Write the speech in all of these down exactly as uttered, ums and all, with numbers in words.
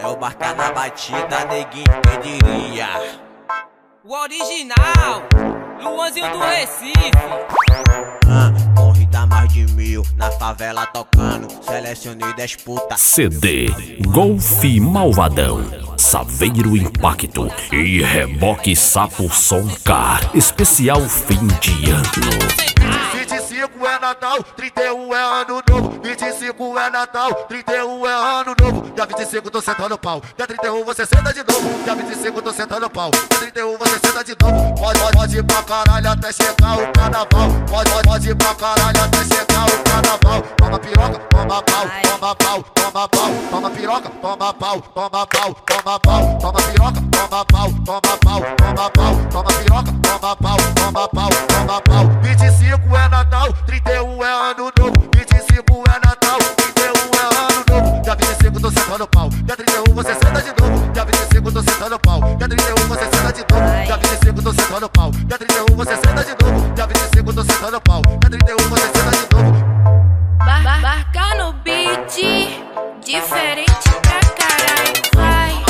É o barca na batida, neguinho, quem diria? O original, Luanzinho do Recife. Ah, corrida mais de mil, na favela tocando, selecionei dez putas. C D Golfe Malvadão, Saveiro Impacto e Reboque Sapo Som Car. Especial fim de ano. vinte e cinco é Natal, trinta e um é ano novo. vinte e cinco é Natal, trinta e um é ano novo. Dia vinte e cinco tô sentando pau, dia trinta e um você senta de novo. Dia vinte e cinco tô sentando pau, dia trinta e um você senta de novo. Pode, pode, pode ir pra caralho até chegar o carnaval. Pode, pode, pode ir pra caralho até chegar o carnaval. Toma piroca, toma pau, toma pau, toma pau. Toma piroca, toma pau, toma pau, toma pau. Toma piroca, toma pau, toma pau, toma pau. Toma piroca, toma pau, toma pau, toma pau. vinte e cinco é Natal, trinta e um é ano novo. vinte e cinco é Natal, trinta e um é ano novo. Dia vinte e cinco tô sentando pau, dia trinta e um você senta de novo. Dia vinte e cinco tô sentando pau, dia trinta e um você senta de novo. Dia vinte e cinco tô sentando pau, dia trinta e um você senta de novo. Dia vinte e cinco tô sentando pau, dia trinta e um você senta de novo. Bar bar barca no beat, diferente pra caralho, vai.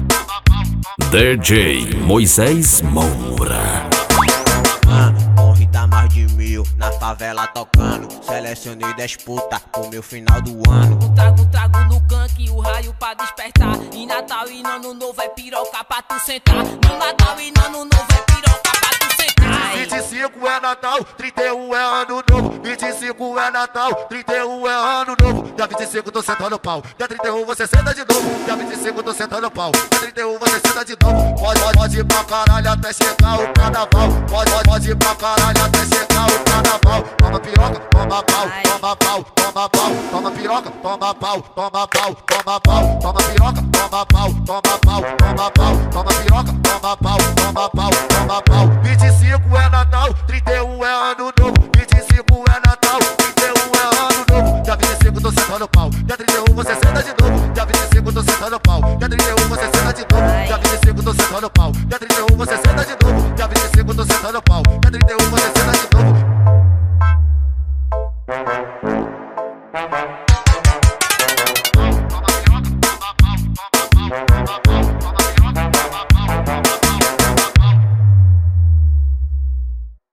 D J Moisés Moura. Ah, corrida mais de mil, na favela tocando, selecionei dez putas pro meu final do ano. Um trago, trago no gank, o raio pra despertar. E Natal e Ano Novo é piroca pra tu sentar. No Natal e Ano Novo é piroca pra tu sentar. vinte e cinco é Natal, trinta e um é ano novo. vinte e cinco é Natal, trinta e um é ano novo. Dia vinte e cinco tô sentando pau, dia trinta e um você senta de novo. Dia vinte e cinco tô sentando pau, dia trinta e um você senta de novo. Pode, pode, pode ir pra caralho até chegar o carnaval. Pode, pode, pode ir pra caralho até chegar o carnaval. Toma piroca, toma pau, toma pau, toma pau. Toma piroca, toma pau, toma pau, toma pau. Toma piroca, toma pau, toma pau, toma pau. Toma piroca, toma pau, toma pau, toma pau. vinte e cinco é Natal, trinta e um é ano novo. vinte e cinco é Natal, trinta e um é ano novo. Dia vinte e cinco tô sentando pau, dia trinta e um você senta de novo. Dia vinte e cinco tô sentando pau, dia trinta e um você senta de novo. Dia vinte e cinco tô sentando pau, dia trinta e um você senta de novo. Dia vinte e cinco tô sentando pau.